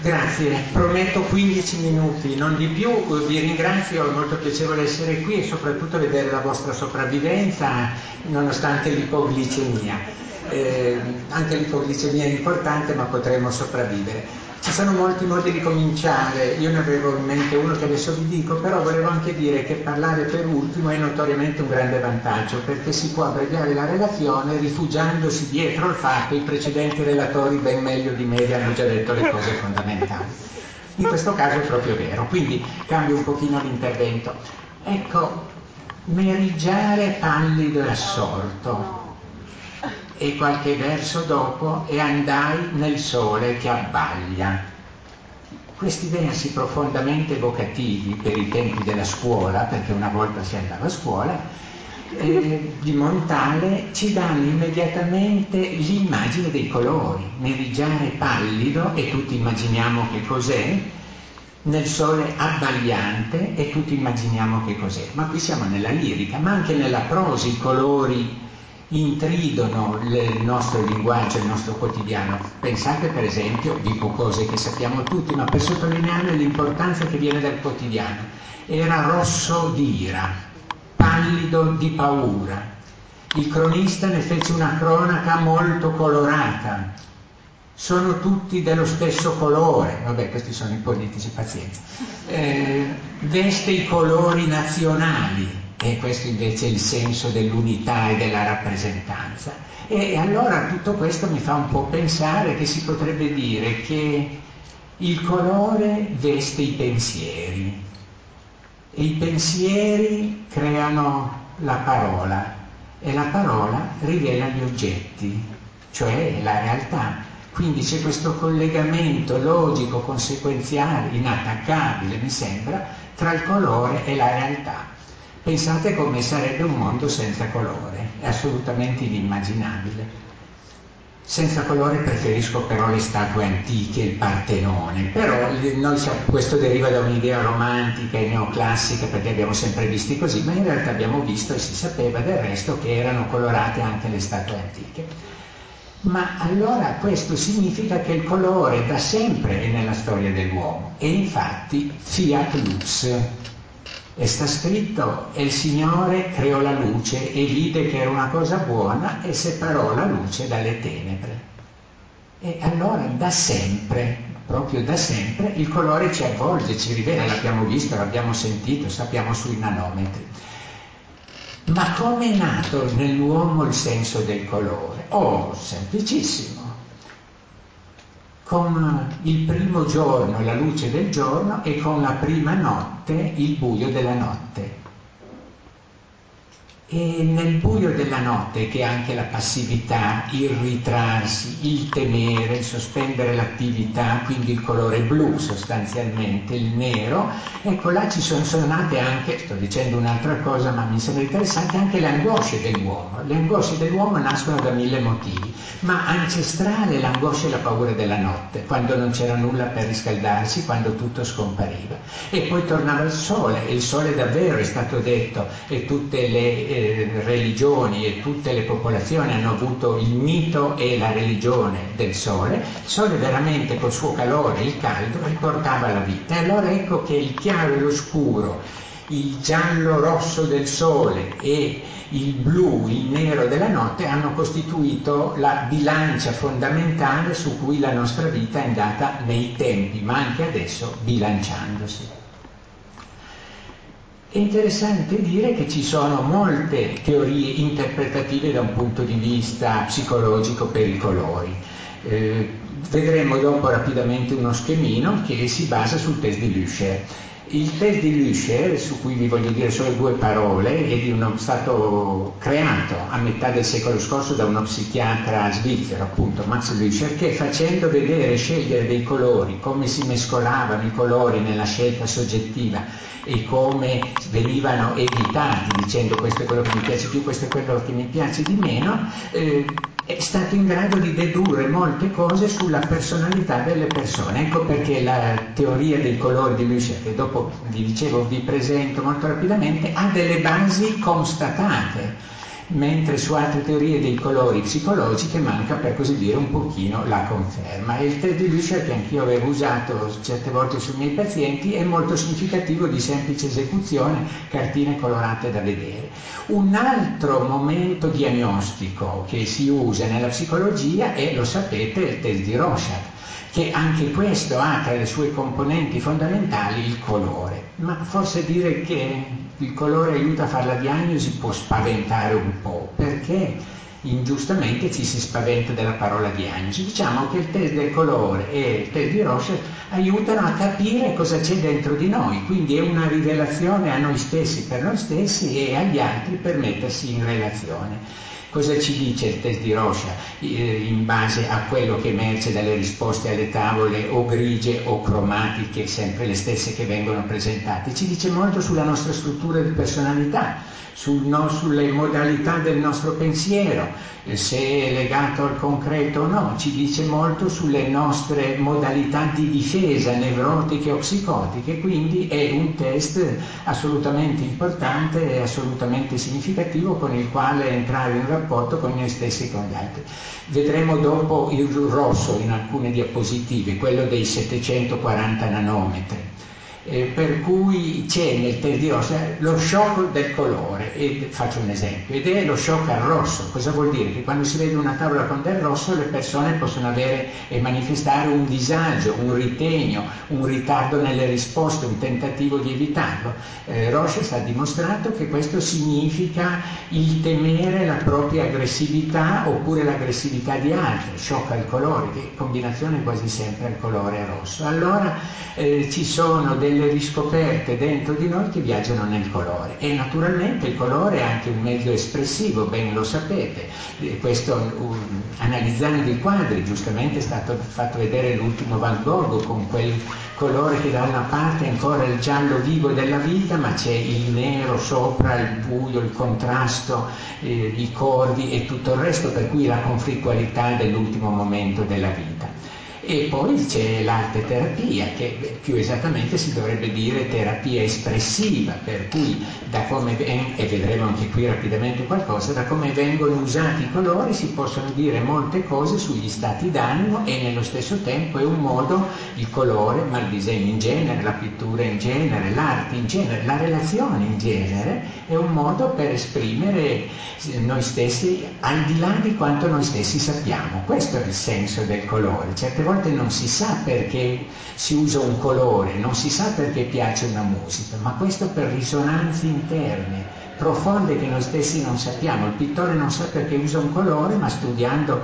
Grazie, prometto 15 minuti, non di più. Vi ringrazio, è molto piacevole essere qui e soprattutto vedere la vostra sopravvivenza nonostante l'ipoglicemia. Anche l'ipoglicemia è importante, ma potremo sopravvivere. Ci sono molti modi di cominciare, io ne avevo in mente uno che adesso vi dico, però volevo anche dire che parlare per ultimo è notoriamente un grande vantaggio, perché si può abbreviare la relazione rifugiandosi dietro il fatto che i precedenti relatori ben meglio di me hanno già detto le cose fondamentali. In questo caso è proprio vero, quindi cambio un pochino l'intervento. Ecco, meriggiare pallido e assorto. E qualche verso dopo e andai nel sole che abbaglia. Questi versi profondamente evocativi per i tempi della scuola, perché una volta si andava a scuola, di Montale ci danno immediatamente l'immagine dei colori, meriggiare pallido e tutti immaginiamo che cos'è, nel sole abbagliante e tutti immaginiamo che cos'è. Ma qui siamo nella lirica, ma anche nella prosa i colori intridono il nostro linguaggio, il nostro quotidiano. Pensate per esempio, dico cose che sappiamo tutti, ma per sottolineare l'importanza che viene dal quotidiano. Era rosso di ira, pallido di paura. Il cronista ne fece una cronaca molto colorata. Sono tutti dello stesso colore, vabbè, questi sono i politici, pazienza. Veste i colori nazionali, e questo invece è il senso dell'unità e della rappresentanza. E allora tutto questo mi fa un po' pensare che si potrebbe dire che il colore veste i pensieri e i pensieri creano la parola e la parola rivela gli oggetti, cioè la realtà. Quindi c'è questo collegamento logico, conseguenziale, inattaccabile, mi sembra, tra il colore e la realtà. Pensate come sarebbe un mondo senza colore, è assolutamente inimmaginabile. Senza colore preferisco però le statue antiche, il Partenone, però questo deriva da un'idea romantica e neoclassica perché abbiamo sempre visti così, ma in realtà abbiamo visto e si sapeva del resto che erano colorate anche le statue antiche. Ma allora questo significa che il colore da sempre è nella storia dell'uomo e infatti fiat lux. E sta scritto, e il Signore creò la luce e vide che era una cosa buona e separò la luce dalle tenebre. E allora da sempre, proprio da sempre, il colore ci avvolge, ci rivela, l'abbiamo visto, l'abbiamo sentito, sappiamo sui nanometri. Ma come è nato nell'uomo il senso del colore? Oh, semplicissimo. Con il primo giorno la luce del giorno e con la prima notte il buio della notte. E nel buio della notte, che è anche la passività, il ritrarsi, il temere, il sospendere l'attività, quindi il colore blu sostanzialmente, il nero, ecco là ci sono nate anche, sto dicendo un'altra cosa ma mi sembra interessante, anche le angosce dell'uomo. Le angosce dell'uomo nascono da 1000 motivi, ma ancestrale l'angoscia e la paura della notte, quando non c'era nulla per riscaldarsi, quando tutto scompariva. E poi tornava il sole, e il sole davvero è stato detto, e tutte le religioni e tutte le popolazioni hanno avuto il mito e la religione del sole. Il sole veramente col suo calore, il caldo, riportava la vita. E allora ecco che il chiaro e lo scuro, il giallo rosso del sole e il blu, il nero della notte hanno costituito la bilancia fondamentale su cui la nostra vita è andata nei tempi, ma anche adesso bilanciandosi. È interessante dire che ci sono molte teorie interpretative da un punto di vista psicologico per i colori. Vedremo dopo rapidamente uno schemino che si basa sul test di Lüscher. Il test di Lüscher, su cui vi voglio dire solo 2 parole, è stato creato a metà del secolo scorso da uno psichiatra svizzero, appunto Max Lüscher, che facendo vedere e scegliere dei colori, come si mescolavano i colori nella scelta soggettiva e come venivano evitati, dicendo questo è quello che mi piace più, questo è quello che mi piace di meno, è stato in grado di dedurre molte cose sulla personalità delle persone. Ecco perché la teoria dei colori di Lüscher, che dopo vi dicevo vi presento molto rapidamente, ha delle basi constatate. mentre su altre teorie dei colori psicologiche manca, per così dire, un pochino la conferma. E il test di Lüscher, che anch'io avevo usato certe volte sui miei pazienti, è molto significativo, di semplice esecuzione, cartine colorate da vedere. Un altro momento diagnostico che si usa nella psicologia è, lo sapete, il test di Rorschach, che anche questo ha tra le sue componenti fondamentali il colore. Ma forse dire che il colore aiuta a fare la diagnosi può spaventare un po', perché ingiustamente ci si spaventa della parola diagnosi. Diciamo che il test del colore e il test di Rorschach aiutano a capire cosa c'è dentro di noi, quindi è una rivelazione a noi stessi, per noi stessi, e agli altri per mettersi in relazione. Cosa ci dice il test di Rorschach in base a quello che emerge dalle risposte alle tavole o grigie o cromatiche, sempre le stesse che vengono presentate? Ci dice molto sulla nostra struttura di personalità, sulle modalità del nostro pensiero, se è legato al concreto o no, ci dice molto sulle nostre modalità di difesa nevrotiche o psicotiche, quindi è un test assolutamente importante e assolutamente significativo con il quale entrare in rapporto con noi stessi e con gli altri. Vedremo dopo il rosso in alcune diapositive, quello dei 740 nanometri. Per cui c'è nel test di Rorschach lo shock del colore, e faccio un esempio, ed è lo shock al rosso. Cosa vuol dire? Che quando si vede una tavola con del rosso le persone possono avere e manifestare un disagio, un ritegno, un ritardo nelle risposte, un tentativo di evitarlo. Rorschach ha dimostrato che questo significa il temere la propria aggressività oppure l'aggressività di altri, shock al colore, che è combinazione quasi sempre al colore rosso. Allora ci sono delle riscoperte dentro di noi che viaggiano nel colore, e naturalmente il colore è anche un mezzo espressivo, ben lo sapete. Questo analizzando i quadri, giustamente è stato fatto vedere l'ultimo Van Gogh con quel colore che da una parte è ancora il giallo vivo della vita, ma c'è il nero sopra, il buio, il contrasto, i corvi e tutto il resto, per cui la conflittualità dell'ultimo momento della vita. E poi c'è l'arte terapia, che più esattamente si dovrebbe dire terapia espressiva, per cui da come, e vedremo anche qui rapidamente qualcosa, da come vengono usati i colori si possono dire molte cose sugli stati d'animo, e nello stesso tempo è un modo, il colore, ma il disegno in genere, la pittura in genere, l'arte in genere, la relazione in genere, è un modo per esprimere noi stessi al di là di quanto noi stessi sappiamo. Questo è il senso del colore. Certe volte non si sa perché si usa un colore, non si sa perché piace una musica, ma questo per risonanze interne profonde che noi stessi non sappiamo. Il pittore non sa perché usa un colore, ma studiando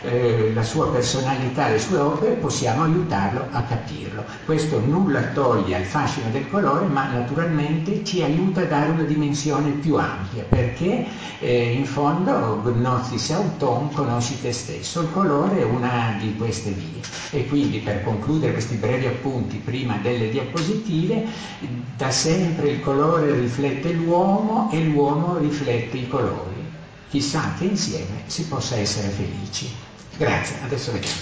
la sua personalità, le sue opere, possiamo aiutarlo a capirlo. Questo nulla toglie al fascino del colore, ma naturalmente ci aiuta a dare una dimensione più ampia, perché in fondo gnosis auton, conosci te stesso. Il colore è una di queste vie. E quindi, per concludere questi brevi appunti prima delle diapositive, da sempre il colore riflette l'uomo e l'uomo riflette i colori. Chissà che insieme si possa essere felici. Grazie, adesso vediamo.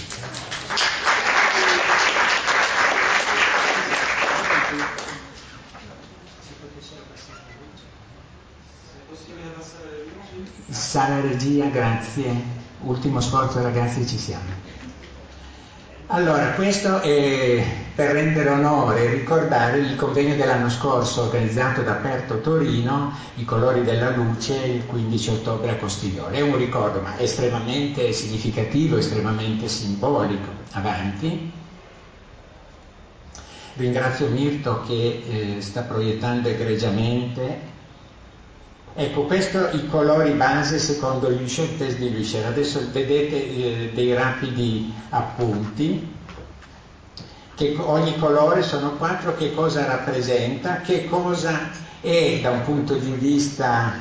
Sala regia, grazie. Ultimo sforzo ragazzi, ci siamo. Allora, questo è per rendere onore e ricordare il convegno dell'anno scorso organizzato da Aperto Torino, I colori della luce, il 15 ottobre a Costigliole. È un ricordo ma estremamente significativo, estremamente simbolico. Avanti. Ringrazio Mirto che sta proiettando egregiamente. Ecco, questo i colori base secondo Lüscher, test di Lüscher. Adesso vedete dei rapidi appunti, che ogni colore sono 4, che cosa rappresenta, che cosa è da un punto di vista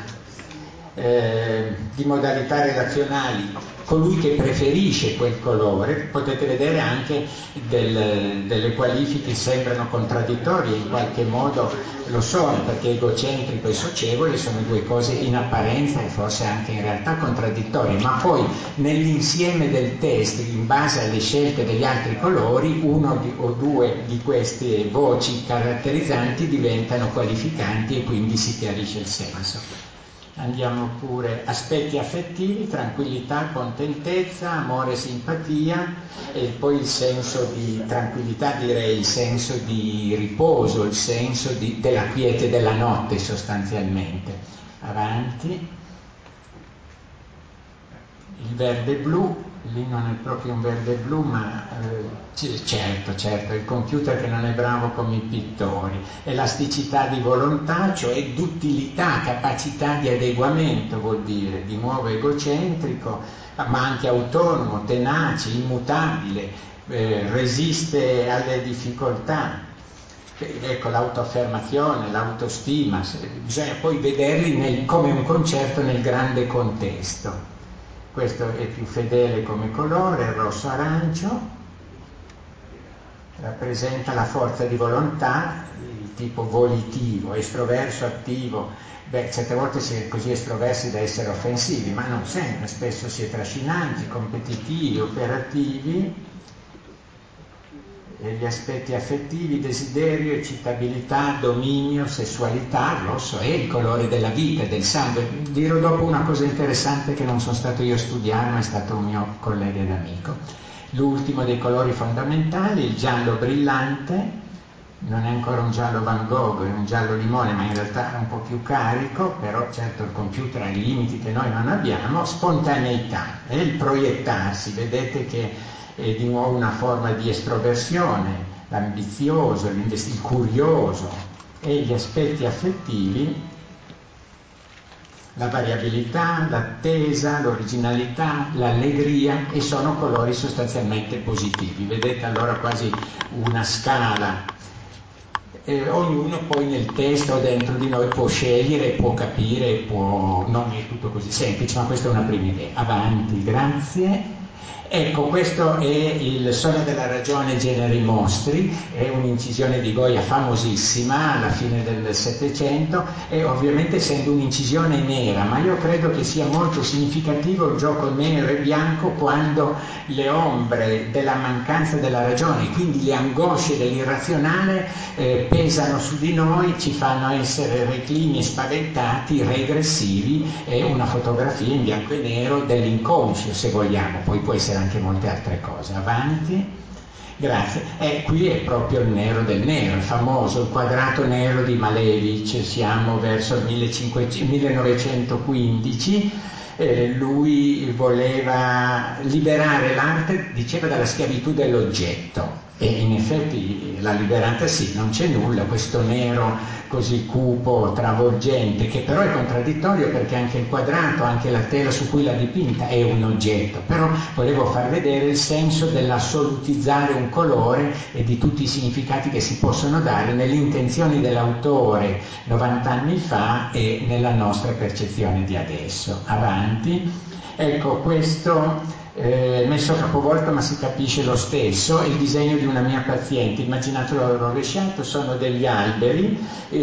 di modalità relazionali colui che preferisce quel colore. Potete vedere anche delle qualifiche sembrano contraddittorie, in qualche modo lo sono, perché egocentrico e socievole sono due cose in apparenza e forse anche in realtà contraddittorie, ma poi nell'insieme del test, in base alle scelte degli altri colori, uno o due di queste voci caratterizzanti diventano qualificanti e quindi si chiarisce il senso. Andiamo pure, aspetti affettivi, tranquillità, contentezza, amore, simpatia, e poi il senso di tranquillità, direi il senso di riposo, il senso della quiete della notte sostanzialmente. Avanti. Il verde blu, lì non è proprio un verde blu, ma certo, il computer che non è bravo come i pittori. Elasticità di volontà, cioè duttilità, capacità di adeguamento, vuol dire, di nuovo egocentrico, ma anche autonomo, tenace, immutabile, resiste alle difficoltà. Ecco, l'autoaffermazione, l'autostima, bisogna poi vederli come un concerto nel grande contesto. Questo è più fedele come colore, il rosso-arancio, rappresenta la forza di volontà, il tipo volitivo, estroverso, attivo. Certe volte si è così estroversi da essere offensivi, ma non sempre, spesso si è trascinanti, competitivi, operativi. E gli aspetti affettivi, desiderio, eccitabilità, dominio, sessualità, il rosso è il colore della vita, del sangue. Dirò dopo una cosa interessante che non sono stato io a studiare, ma è stato un mio collega ed amico. L'ultimo dei colori fondamentali, il giallo brillante, non è ancora un giallo Van Gogh, è un giallo limone, ma in realtà è un po' più carico, però certo il computer ha i limiti che noi non abbiamo. Spontaneità, è il proiettarsi, vedete che è di nuovo una forma di estroversione, l'ambizioso, il curioso. E gli aspetti affettivi, la variabilità, l'attesa, l'originalità, l'allegria, e sono colori sostanzialmente positivi. Vedete allora quasi una scala. Ognuno poi nel testo dentro di noi può scegliere, può capire, non è tutto così semplice, ma questa è una prima idea. Avanti, grazie. Ecco, questo è il Sogno della ragione, generi mostri, è un'incisione di Goya famosissima alla fine del Settecento, e ovviamente essendo un'incisione nera, ma io credo che sia molto significativo il gioco nero e bianco quando le ombre della mancanza della ragione, quindi le angosce dell'irrazionale, pesano su di noi, ci fanno essere reclini e spaventati, regressivi. È una fotografia in bianco e nero dell'inconscio, se vogliamo, poi può essere anche molte altre cose. Avanti, grazie. Qui è proprio il nero del nero, il famoso, il quadrato nero di Malevich, siamo verso il 1915. Lui voleva liberare l'arte, diceva, dalla schiavitù dell'oggetto, e in effetti l'ha liberata, sì, non c'è nulla, questo nero così cupo, travolgente, che però è contraddittorio perché anche il quadrato, anche la tela su cui l'ha dipinta è un oggetto, però volevo far vedere il senso dell'assolutizzare un colore e di tutti i significati che si possono dare nelle intenzioni dell'autore 90 anni fa e nella nostra percezione di adesso. Avanti. Ecco, questo messo capovolto, ma si capisce lo stesso, è il disegno di una mia paziente, immaginatelo rovesciato, sono degli alberi,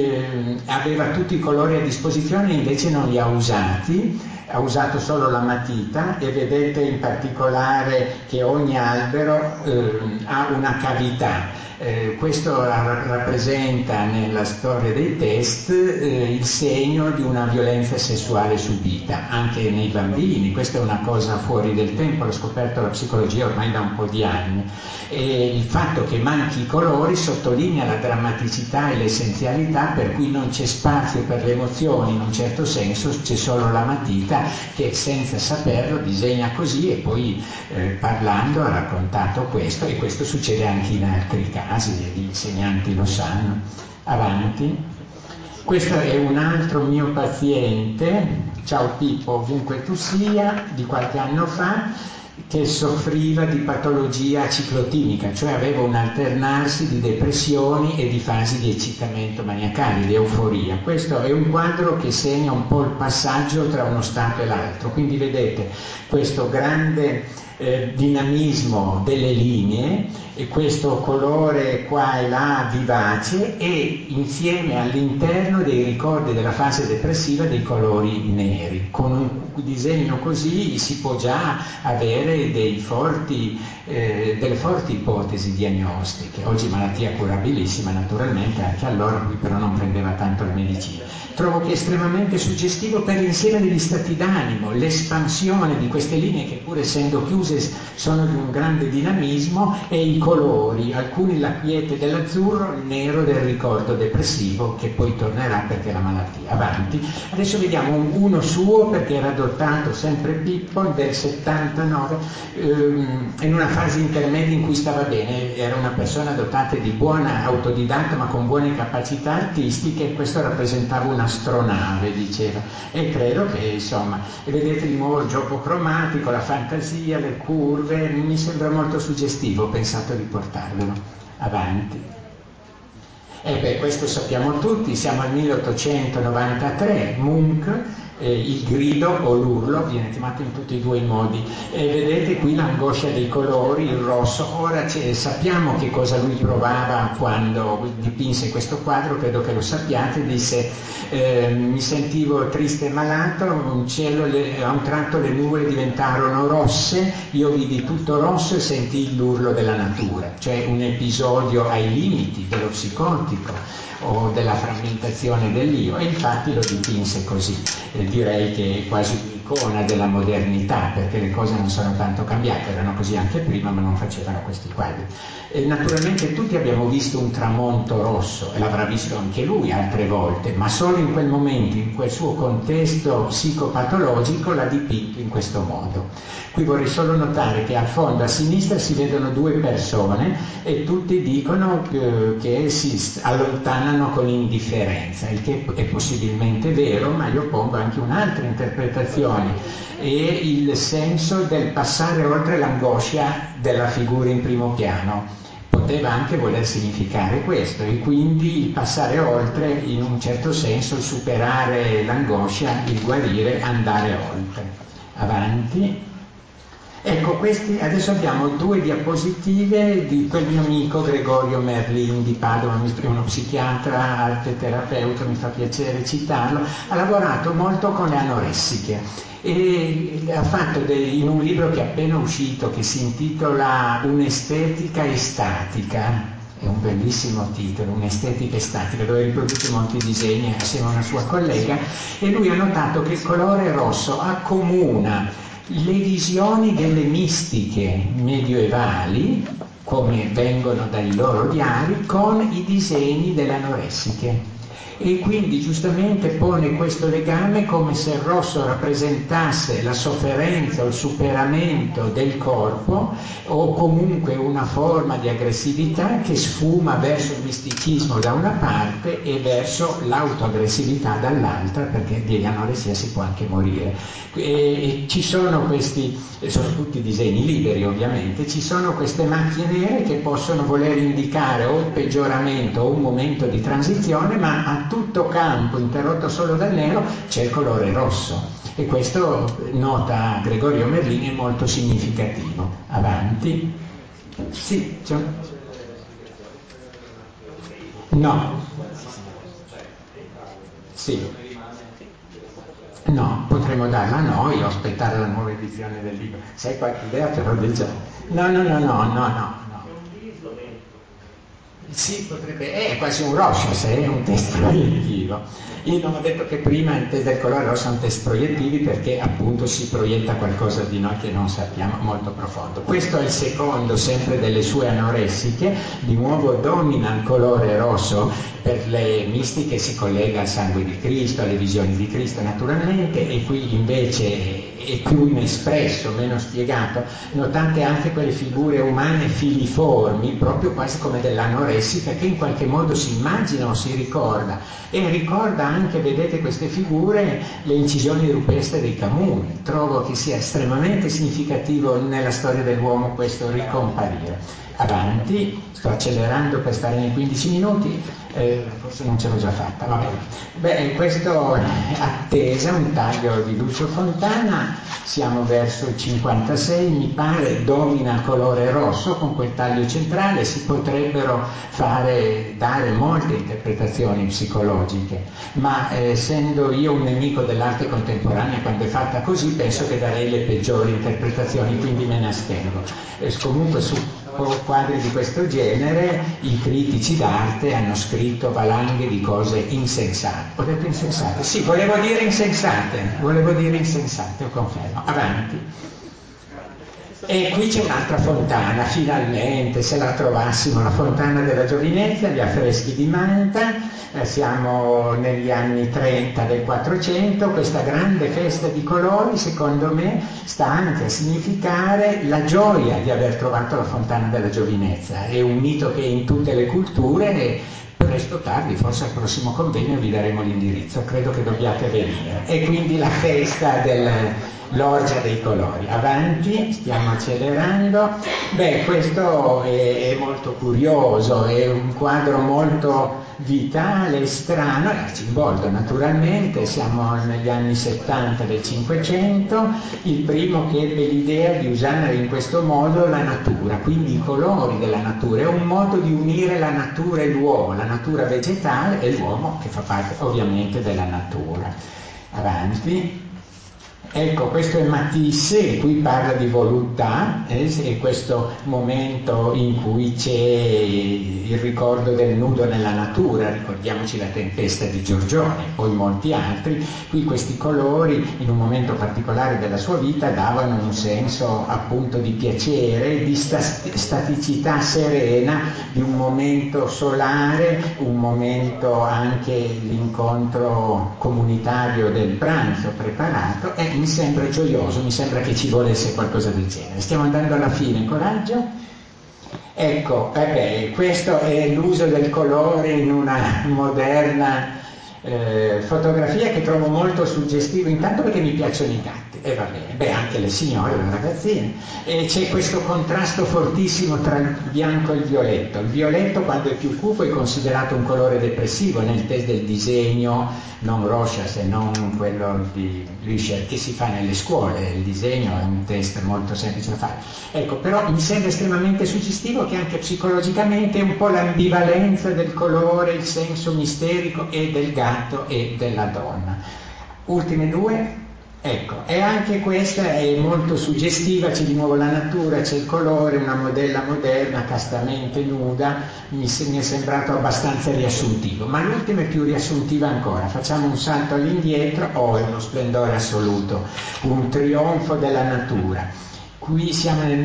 aveva tutti i colori a disposizione, invece non li ha usati, ha usato solo la matita, e vedete in particolare che ogni albero ha una cavità. Questo rappresenta nella storia dei test il segno di una violenza sessuale subita, anche nei bambini. Questa è una cosa fuori del tempo, l'ho scoperto la psicologia ormai da un po' di anni, e il fatto che manchi i colori sottolinea la drammaticità e l'essenzialità, per cui non c'è spazio per le emozioni, in un certo senso c'è solo la matita che senza saperlo disegna così, e poi parlando ha raccontato questo, e questo succede anche in altri casi, gli insegnanti lo sanno. Avanti. Questo è un altro mio paziente, ciao Pippo, ovunque tu sia, di qualche anno fa, che soffriva di patologia ciclotimica, cioè aveva un alternarsi di depressioni e di fasi di eccitamento maniacale, di euforia. Questo è un quadro che segna un po' il passaggio tra uno stato e l'altro, quindi vedete questo grande dinamismo delle linee e questo colore qua e là vivace, e insieme all'interno dei ricordi della fase depressiva dei colori neri. Con un disegno così si può già avere avere delle forti ipotesi diagnostiche. Oggi malattia curabilissima naturalmente, anche allora lui però non prendeva tanto la medicina. Trovo che è estremamente suggestivo per l'insieme degli stati d'animo, l'espansione di queste linee che pur essendo chiuse sono di un grande dinamismo, e i colori, alcuni la quiete dell'azzurro, il nero del ricordo depressivo che poi tornerà perché la malattia. Avanti. Adesso vediamo uno suo perché era adottato sempre Pippo del 79, in una fase intermedia in cui stava bene, era una persona dotata di buona autodidatta ma con buone capacità artistiche, e questo rappresentava un'astronave, diceva, e credo che insomma, e vedete di nuovo il gioco cromatico, la fantasia, le curve, mi sembra molto suggestivo, ho pensato di portarvelo. Avanti. E beh, questo sappiamo tutti, siamo al 1893, Munch, il grido o l'urlo, viene chiamato in tutti e due i modi, e vedete qui l'angoscia dei colori, il rosso. Ora sappiamo che cosa lui provava quando dipinse questo quadro, credo che lo sappiate, disse mi sentivo triste e malato, a un tratto le nuvole diventarono rosse, io vidi tutto rosso e sentii l'urlo della natura, cioè un episodio ai limiti dello psicotico o della frammentazione dell'io, e infatti lo dipinse così. Direi che è quasi un'icona della modernità, perché le cose non sono tanto cambiate, erano così anche prima, ma non facevano questi quadri. Naturalmente tutti abbiamo visto un tramonto rosso, e l'avrà visto anche lui altre volte, ma solo in quel momento, in quel suo contesto psicopatologico, l'ha dipinto in questo modo. Qui vorrei solo notare che al fondo a sinistra si vedono due persone e tutti dicono che si allontanano con indifferenza, il che è possibilmente vero, ma io pongo anche un'altra interpretazione, e il senso del passare oltre l'angoscia della figura in primo piano. Poteva anche voler significare questo, e quindi il passare oltre, in un certo senso, il superare l'angoscia, il guarire, andare oltre. Avanti. Ecco, questi, adesso abbiamo due diapositive di quel mio amico Gregorio Merlin di Padova, è uno psichiatra, arte terapeuta, mi fa piacere citarlo, ha lavorato molto con le anoressiche e ha fatto in un libro che è appena uscito, che si intitola Un'estetica estatica, è un bellissimo titolo, un'estetica estatica, dove riproduce molti disegni assieme a una sua collega, e lui ha notato che il colore rosso accomuna le visioni delle mistiche medievali, come vengono dai loro diari, con i disegni delle anoressiche. E quindi giustamente pone questo legame come se il rosso rappresentasse la sofferenza o il superamento del corpo, o comunque una forma di aggressività che sfuma verso il misticismo da una parte e verso l'autoaggressività dall'altra, perché di anoressia si può anche morire. E ci sono questi, sono tutti disegni liberi ovviamente, ci sono queste macchie nere che possono voler indicare o il peggioramento o un momento di transizione, ma a tutto campo, interrotto solo dal nero, c'è il colore rosso, e questo, nota Gregorio Merlin, è molto significativo. Avanti. Sì, c'è un... No. Sì. No, potremmo darla a noi o aspettare la nuova edizione del libro. Se hai qualche idea te lo dico. No. Sì, potrebbe, è quasi un rosso se è un test proiettivo. Io non ho detto che prima il test del colore rosso è un test proiettivi, perché appunto si proietta qualcosa di noi che non sappiamo, molto profondo. Questo è il secondo, sempre delle sue anoressiche, di nuovo domina il colore rosso, per le mistiche si collega al sangue di Cristo, alle visioni di Cristo naturalmente, e qui invece è più inespresso, meno spiegato. Notate anche quelle figure umane filiformi, proprio quasi come dell'anoressica, che in qualche modo si immagina o si ricorda, e ricorda anche, vedete queste figure, le incisioni rupestri dei Camus. Trovo che sia estremamente significativo nella storia dell'uomo questo ricomparire. Avanti, sto accelerando per stare nei 15 minuti. forse non ce l'ho già fatta, va bene. Beh, questo è Attesa, un taglio di Lucio Fontana, siamo verso il 56, mi pare, domina il colore rosso con quel taglio centrale, si potrebbero dare molte interpretazioni psicologiche, ma essendo io un nemico dell'arte contemporanea quando è fatta così, penso che darei le peggiori interpretazioni, quindi me ne astengo. Comunque su quadri di questo genere i critici d'arte hanno scritto valanghe di cose insensate. Ho detto insensate? Sì, volevo dire insensate, lo confermo. Avanti. E qui c'è un'altra fontana, finalmente, se la trovassimo, la fontana della giovinezza, gli affreschi di Manta, siamo negli anni 30 del 400, questa grande festa di colori, secondo me, sta anche a significare la gioia di aver trovato la fontana della giovinezza. È un mito che è in tutte le culture e presto o tardi, forse al prossimo convegno vi daremo l'indirizzo, credo che dobbiate venire. E quindi la festa dell'orgia dei colori. Avanti, stiamo accelerando. Beh, questo è molto curioso, è un quadro molto vitale, strano, è Arcimboldo naturalmente, siamo negli anni 70 del 500, il primo che ebbe l'idea di usare in questo modo la natura, quindi i colori della natura, è un modo di unire la natura e l'uomo, la natura vegetale e l'uomo che fa parte ovviamente della natura. Avanti. Ecco, questo è Matisse, e qui parla di voluttà, è questo momento in cui c'è il ricordo del nudo nella natura, ricordiamoci la tempesta di Giorgione, poi molti altri, qui questi colori in un momento particolare della sua vita davano un senso appunto di piacere, di staticità serena, di un momento solare, un momento anche l'incontro comunitario del pranzo preparato, e mi sembra gioioso, mi sembra che ci volesse qualcosa del genere. Stiamo andando alla fine, coraggio? Ecco, questo è l'uso del colore in una moderna fotografia che trovo molto suggestiva, intanto perché mi piacciono i gatti, e va bene, anche le signore, le ragazzine, e c'è questo contrasto fortissimo tra il bianco e il violetto quando è più cupo è considerato un colore depressivo nel test del disegno, non Rochas e non quello di Blücher che si fa nelle scuole, il disegno è un test molto semplice da fare, ecco, però mi sembra estremamente suggestivo che anche psicologicamente un po' l'ambivalenza del colore, il senso misterico e del gatto e della donna. Ultime due, ecco, e anche questa è molto suggestiva, c'è di nuovo la natura, c'è il colore, una modella moderna, castamente nuda, mi è sembrato abbastanza riassuntivo, ma l'ultima è più riassuntiva ancora, facciamo un salto all'indietro, è uno splendore assoluto, un trionfo della natura. Qui siamo nel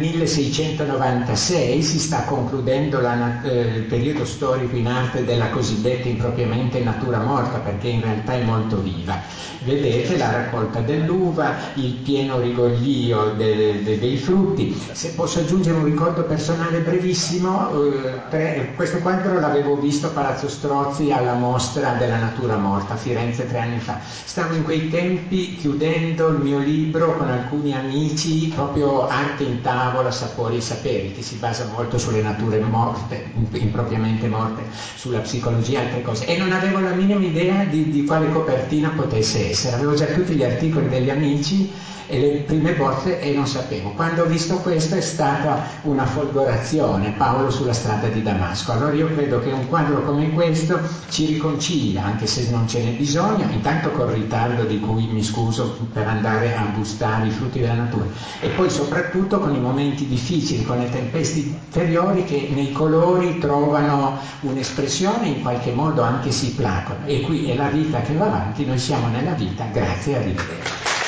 1696, si sta concludendo il periodo storico in arte della cosiddetta impropriamente natura morta, perché in realtà è molto viva. Vedete la raccolta dell'uva, il pieno rigoglio dei frutti. Se posso aggiungere un ricordo personale brevissimo, questo quadro l'avevo visto a Palazzo Strozzi alla mostra della natura morta a Firenze 3 anni fa. Stavo in quei tempi chiudendo il mio libro con alcuni amici, proprio Arte in tavola, sapori e saperi, che si basa molto sulle nature morte, impropriamente morte, sulla psicologia e altre cose, e non avevo la minima idea di quale copertina potesse essere, avevo già tutti gli articoli degli amici e le prime bozze e non sapevo. Quando ho visto questo è stata una folgorazione, Paolo sulla strada di Damasco. Allora io credo che un quadro come questo ci riconcilia, anche se non ce n'è bisogno, intanto col ritardo di cui mi scuso per andare a gustare i frutti della natura, e poi soprattutto con i momenti difficili, con le tempeste interiori che nei colori trovano un'espressione, in qualche modo anche si placano, e qui è la vita che va avanti, noi siamo nella vita, grazie e arrivederci.